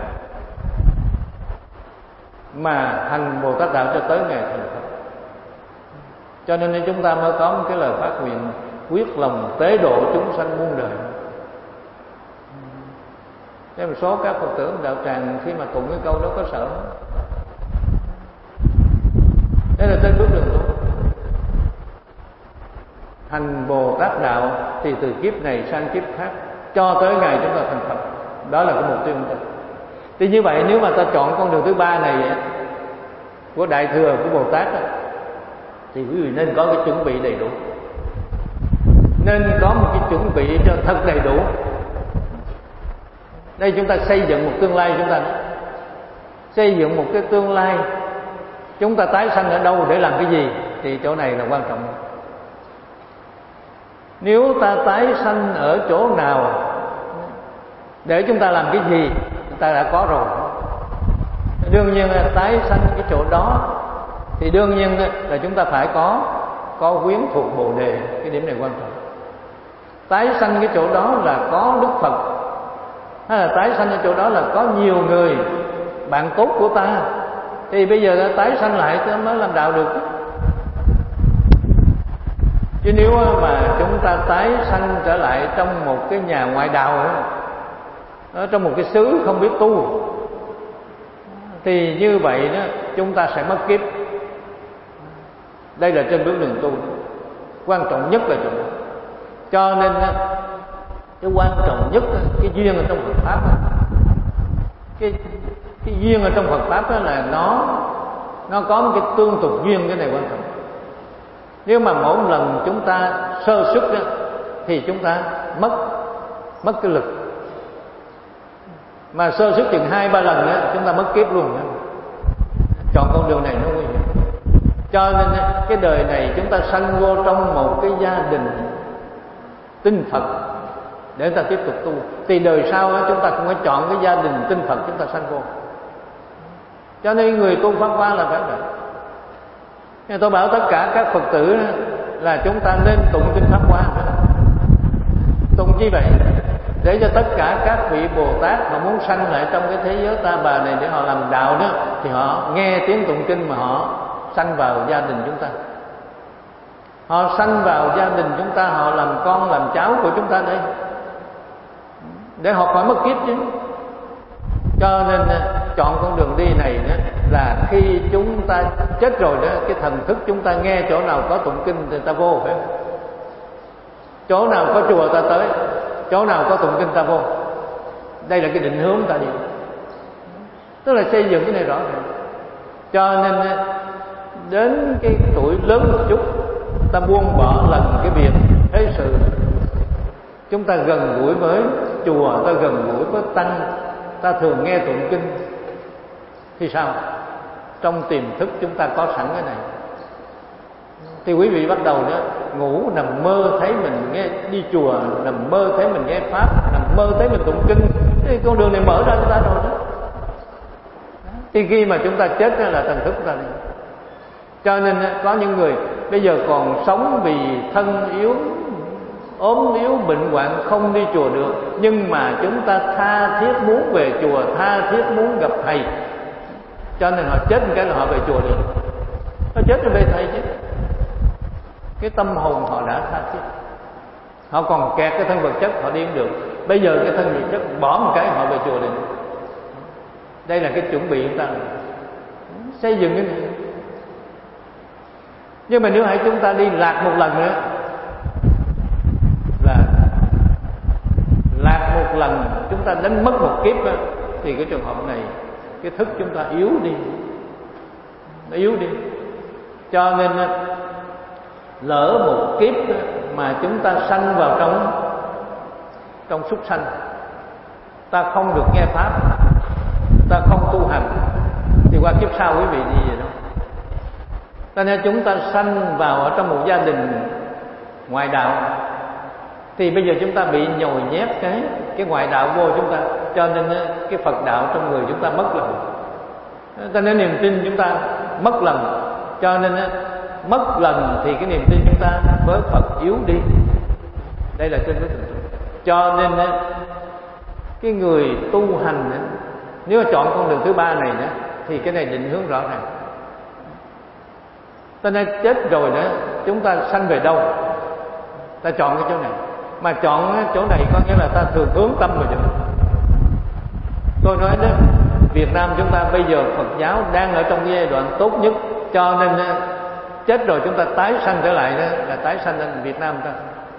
mà hành Bồ Tát đạo cho tới ngày thành Phật. Cho nên chúng ta mới có một cái lời phát nguyện quyết lòng tế độ chúng sanh muôn đời. Thế một số các Phật tử đạo tràng khi mà tụng cái câu đó có sợ. Đây là tên bước đường tu. Hành Bồ Tát đạo thì từ kiếp này sang kiếp khác cho tới ngày chúng ta thành Phật. Đó là cái mục tiêu của ta. Thì như vậy nếu mà ta chọn con đường thứ ba này của Đại Thừa của Bồ Tát thì quý vị nên có cái chuẩn bị đầy đủ, nên có một cái chuẩn bị cho thật đầy đủ. Đây chúng ta xây dựng một tương lai, chúng ta nói xây dựng một cái tương lai. Chúng ta tái sanh ở đâu để làm cái gì thì chỗ này là quan trọng. Nếu ta tái sanh ở chỗ nào để chúng ta làm cái gì ta đã có rồi. Đương nhiên là tái sanh cái chỗ đó thì đương nhiên là chúng ta phải có có quyến thuộc Bồ Đề. Cái điểm này quan trọng. Tái sanh cái chỗ đó là có Đức Phật, hay là tái sanh ở chỗ đó là có nhiều người bạn tốt của ta, thì bây giờ ta tái sanh lại ta mới làm đạo được. Chứ nếu mà chúng ta tái sanh trở lại trong một cái nhà ngoại đạo đó, ở trong một cái xứ không biết tu, thì như vậy đó chúng ta sẽ mất kiếp. Đây là trên bước đường tu, quan trọng nhất là chỗ đó. Cho nên cái quan trọng nhất, cái duyên ở trong Phật pháp đó, cái cái duyên ở trong Phật pháp đó là nó nó có một cái tương tục duyên. Cái này quan trọng. Nếu mà mỗi một lần chúng ta sơ xuất đó, thì chúng ta mất mất cái lực. Mà sơ xuất chừng hai ba lần đó, chúng ta mất kiếp luôn đó. Chọn con đường này nó nguy hiểm. Cho nên cái đời này chúng ta sanh vô trong một cái gia đình tin Phật để ta tiếp tục tu, thì đời sau đó, chúng ta cũng phải chọn cái gia đình tin Phật chúng ta sanh vô. Cho nên người tu Pháp Hoa là phải vậy. Nên tôi bảo tất cả các Phật tử là chúng ta nên tụng Kinh Pháp Hoa. Tụng chi vậy? Để cho tất cả các vị Bồ Tát mà muốn sanh lại trong cái thế giới ta bà này để họ làm đạo đó, thì họ nghe tiếng tụng kinh mà họ sanh vào gia đình chúng ta. Họ sanh vào gia đình chúng ta, họ làm con làm cháu của chúng ta đây, để họ khỏi mất kiếp chứ. Cho nên chọn con đường đi này đó, là khi chúng ta chết rồi đó, cái thần thức chúng ta nghe chỗ nào có tụng kinh thì ta vô, phải không? Chỗ nào có chùa ta tới, chỗ nào có tụng kinh ta vô. Đây là cái định hướng ta đi, tức là xây dựng cái này rõ ràng. Cho nên đến cái tuổi lớn một chút, ta buông bỏ lần cái việc thế sự, chúng ta gần gũi với chùa, ta gần gũi với tăng, ta thường nghe tụng kinh, thì sao? Trong tiềm thức chúng ta có sẵn cái này. Thì quý vị bắt đầu đó ngủ nằm mơ thấy mình nghe đi chùa, nằm mơ thấy mình nghe pháp, nằm mơ thấy mình tụng kinh, thì con đường này mở ra chúng ta rồi đó. Thì khi mà chúng ta chết đó là thần thức chúng ta đi. Cho nên có những người bây giờ còn sống vì thân yếu, ốm yếu, bệnh hoạn, không đi chùa được, nhưng mà chúng ta tha thiết muốn về chùa, tha thiết muốn gặp thầy, cho nên họ chết một cái là họ về chùa được. Họ chết rồi về thầy chứ. Cái tâm hồn họ đã tha thiết. Họ còn kẹt cái thân vật chất, họ đi không được. Bây giờ cái thân vật chất bỏ một cái họ về chùa được. Đây là cái chuẩn bị chúng ta xây dựng cái này. Nhưng mà nếu hãy chúng ta đi lạc một lần nữa, là lạc một lần chúng chúng ta đánh mất một kiếp á, thì cái trường hợp này cái thức chúng ta yếu đi, nó yếu đi. Cho nên lỡ một kiếp mà chúng ta sanh vào trong trong súc sanh, ta không được nghe pháp, ta không tu hành, thì qua kiếp sau quý vị gì vậy đó. Cho nên chúng ta sanh vào ở trong một gia đình ngoại đạo, thì bây giờ chúng ta bị nhồi nhét cái cái ngoại đạo vô chúng ta, cho nên cái Phật đạo trong người chúng ta mất lòng. Cho nên niềm tin chúng ta mất lần, cho nên mất lần thì cái niềm tin chúng ta với Phật yếu đi. Đây là trên đối tượng. Cho nên cái người tu hành nếu chọn con đường thứ ba này thì cái này định hướng rõ ràng. Cho nên chết rồi đó, chúng ta sanh về đâu? Ta chọn cái chỗ này. Mà chọn chỗ này có nghĩa là ta thường hướng tâm vào chỗ này. Tôi nói đó, Việt Nam chúng ta bây giờ Phật giáo đang ở trong cái giai đoạn tốt nhất, cho nên chết rồi chúng ta tái sanh trở lại đó là tái sanh ở Việt Nam ta.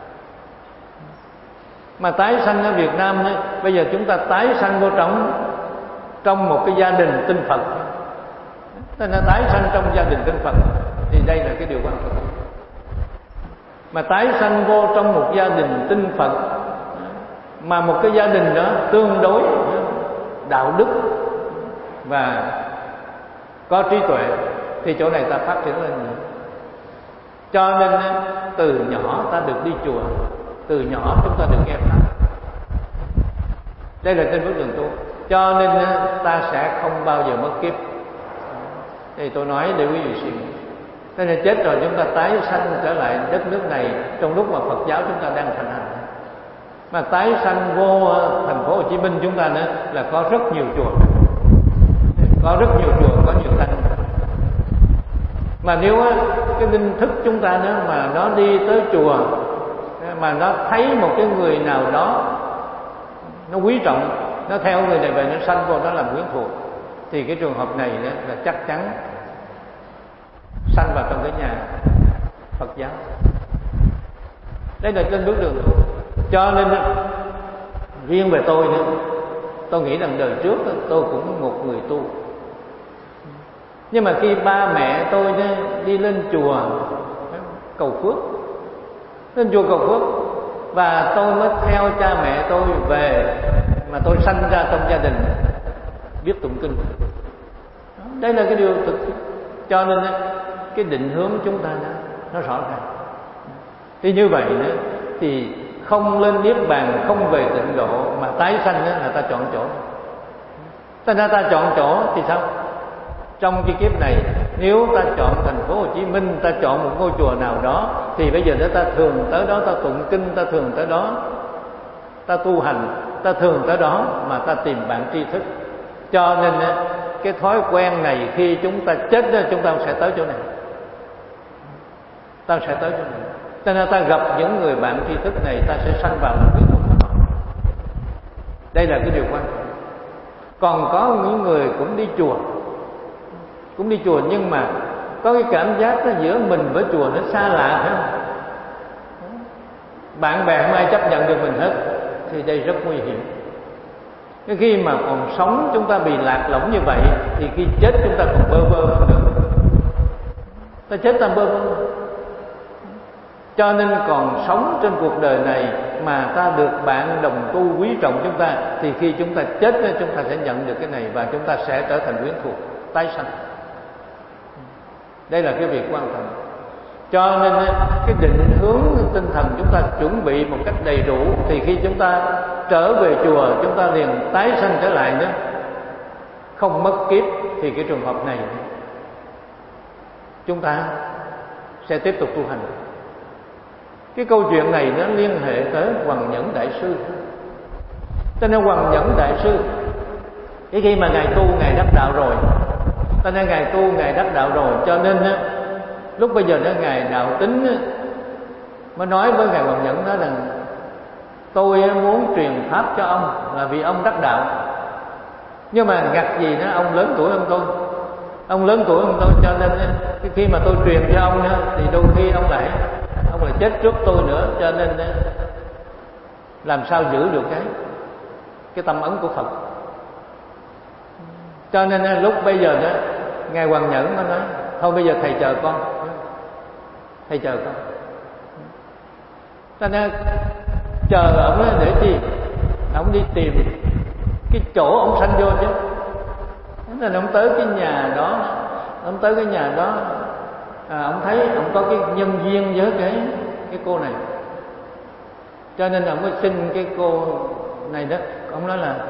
Mà tái sanh ở Việt Nam đó, bây giờ chúng ta tái sanh vô trong trong một cái gia đình tin Phật. Nên là tái sanh trong gia đình tin Phật thì đây là cái điều quan trọng. Mà tái sanh vô trong một gia đình tin Phật, mà một cái gia đình đó tương đối đạo đức và có trí tuệ, thì chỗ này ta phát triển lên nữa. Cho nên từ nhỏ ta được đi chùa, từ nhỏ chúng ta được nghe pháp. Đây là trên bước đường tu. Cho nên ta sẽ không bao giờ mất kiếp. Thì tôi nói để quý vị suy nghĩ. Thế nên chết rồi chúng ta tái sanh trở lại đất nước này trong lúc mà Phật giáo chúng ta đang thành hành. Mà tái sanh vô thành phố Hồ Chí Minh chúng ta nữa là có rất nhiều chùa, có rất nhiều chùa, có nhiều tăng. Mà nếu cái linh thức chúng ta nữa mà nó đi tới chùa, mà nó thấy một cái người nào đó nó quý trọng, nó theo người này về, nó sanh vô đó làm quyến thuộc, thì cái trường hợp này là chắc chắn sanh vào trong cái nhà Phật giáo. Đây là trên bước đường. Cho nên riêng về tôi nữa, tôi nghĩ rằng đời trước tôi cũng một người tu. Nhưng mà khi ba mẹ tôi đi lên chùa cầu phước, lên chùa cầu phước, và tôi mới theo cha mẹ tôi về, mà tôi sanh ra trong gia đình biết tụng kinh. Đây là cái điều thực. Cho nên cái định hướng chúng ta nó rõ ràng. Thì như vậy nữa, thì không lên niết bàn, không về tịnh độ, mà tái sanh là ta chọn chỗ. Thành ra ta chọn chỗ thì sao? Trong cái kiếp này, nếu ta chọn thành phố Hồ Chí Minh, ta chọn một ngôi chùa nào đó, thì bây giờ đó ta thường tới đó, ta tụng kinh, ta thường tới đó, ta tu hành, ta thường tới đó mà ta tìm bạn tri thức. Cho nên cái thói quen này khi chúng ta chết đó, chúng ta sẽ tới chỗ này, ta sẽ tới chỗ này. Cho nên ta gặp những người bạn tri thức này, ta sẽ sanh vào một cái thuộc. Đây là cái điều quan trọng. Còn có những người cũng đi chùa, cũng đi chùa nhưng mà có cái cảm giác đó giữa mình với chùa nó xa lạ, phải không? Bạn bè không ai chấp nhận được mình hết, thì đây rất nguy hiểm. Cái khi mà còn sống chúng ta bị lạc lõng như vậy, thì khi chết chúng ta còn bơ vơ không được. Ta chết ta bơ vơ. Cho nên còn sống trên cuộc đời này mà ta được bạn đồng tu quý trọng chúng ta, thì khi chúng ta chết chúng ta sẽ nhận được cái này, và chúng ta sẽ trở thành quyến thuộc, tái sanh. Đây là cái việc quan trọng. Cho nên cái định hướng tinh thần chúng ta chuẩn bị một cách đầy đủ, thì khi chúng ta trở về chùa chúng ta liền tái sanh trở lại nữa, không mất kiếp. Thì cái trường hợp này chúng ta sẽ tiếp tục tu hành. Cái câu chuyện này nó liên hệ tới Hoằng Nhẫn Đại Sư. Cho nên Hoằng Nhẫn Đại Sư, cái khi mà Ngài tu, Ngài đắc đạo rồi, cho nên Ngài tu, Ngài đắc đạo rồi, cho nên lúc bây giờ đó Ngài Đạo Tính mới nói với Ngài Hoằng Nhẫn đó rằng: tôi muốn truyền pháp cho ông là vì ông đắc đạo, nhưng mà ngặt gì đó ông lớn tuổi hơn tôi, ông lớn tuổi hơn tôi, cho nên khi mà tôi truyền cho ông đó, thì đôi khi ông lại ông lại chết trước tôi nữa, cho nên làm sao giữ được cái cái tâm ấn của Phật. Cho nên lúc bây giờ đó Ngài Hoàng Nhẫn mới nói thôi bây giờ thầy chờ con, thầy chờ con. Cho nên chờ ông ấy để chi? Ông đi tìm cái chỗ ông sanh vô chứ. Nên ông tới cái nhà đó, ông tới cái nhà đó, à, ông thấy ông có cái nhân duyên với cái cái cô này, cho nên ông mới xin cái cô này đó. Ông nói là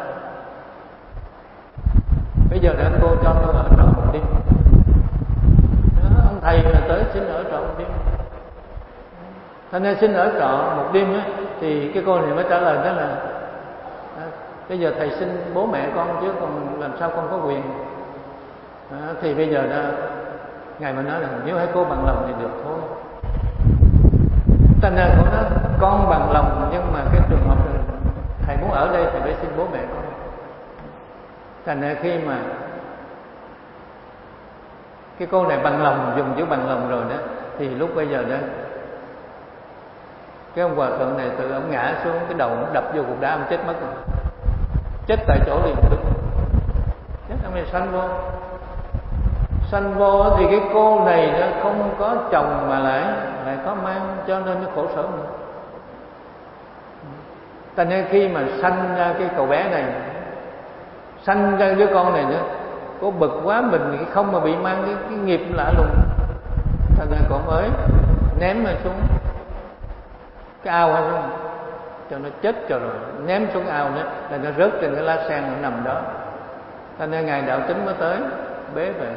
bây giờ để cô cho tôi ở trọ một đêm. Đó, ông thầy là tới xin ở trọ một đêm. Cho nên xin ở trọ một đêm ấy, thì cái cô này mới trả lời đó là à, bây giờ thầy xin bố mẹ con chứ còn làm sao con có quyền. À, thì bây giờ đó Ngài mới nói là nếu hai cô bằng lòng thì được thôi. Cho nên cô nói con bằng lòng, nhưng mà cái trường hợp là thầy muốn ở đây thì phải xin bố mẹ con. Thành ra khi mà cái cô này bằng lòng, dùng chữ bằng lòng rồi đó, thì lúc bây giờ đó cái ông hòa thượng này tự ông ngã xuống, cái đầu nó đập vô cục đá, ông chết mất rồi. Chết tại chỗ liền được. Chết ông này sanh vô. Sanh vô thì cái cô này nó không có chồng mà lại lại có mang, cho nên nó khổ sở nữa. Cho nên khi mà sanh ra cái cậu bé này, sanh ra đứa con này nữa, cô bực quá, mình không mà bị mang cái, cái nghiệp lạ lùng. Cho nên cô mới ném nó xuống cái ao hay không, cho nó chết cho rồi, ném xuống ao nữa là nó rớt trên cái lá sen nó nằm đó. Cho nên Ngài Đạo Tính mới tới bế về,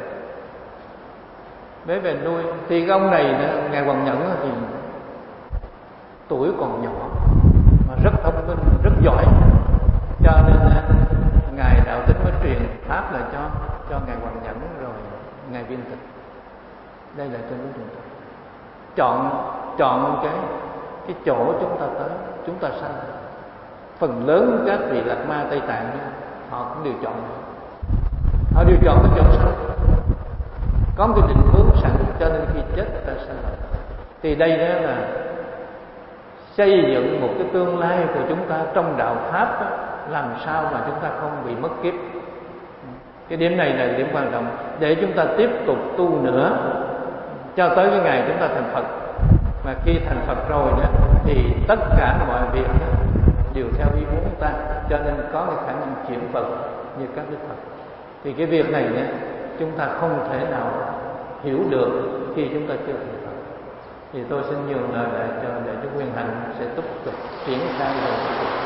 bế về nuôi. Thì cái ông này nữa, Ngài Hoàng Nhẫn thì tuổi còn nhỏ mà rất thông minh, rất giỏi, cho nên Ngài Đạo Tính mới truyền pháp lại cho cho Ngài Hoàng Nhẫn, rồi Ngài Viên Tịch. Đây là trên núi Trường Tịch. Chọn chọn cái cái chỗ chúng ta tới, chúng ta sanh. Phần lớn các vị Lạc Ma Tây Tạng họ cũng đều chọn, họ đều chọn cái chỗ sanh, có một cái định hướng sẵn, cho nên khi chết ta sanh. Thì đây đó là xây dựng một cái tương lai của chúng ta trong đạo pháp đó, làm sao mà chúng ta không bị mất kiếp. Cái điểm này là điểm quan trọng để chúng ta tiếp tục tu nữa cho tới cái ngày chúng ta thành Phật. Mà khi thành Phật rồi đó, thì tất cả mọi việc đó đều theo ý muốn ta, cho nên có cái khả năng chuyển Phật như các Đức Phật. Thì cái việc này đó, chúng ta không thể nào hiểu được khi chúng ta chưa thành Phật. Thì tôi xin nhường lời lại cho để cho Nguyên Hạnh sẽ tiếp tục triển khai rồi.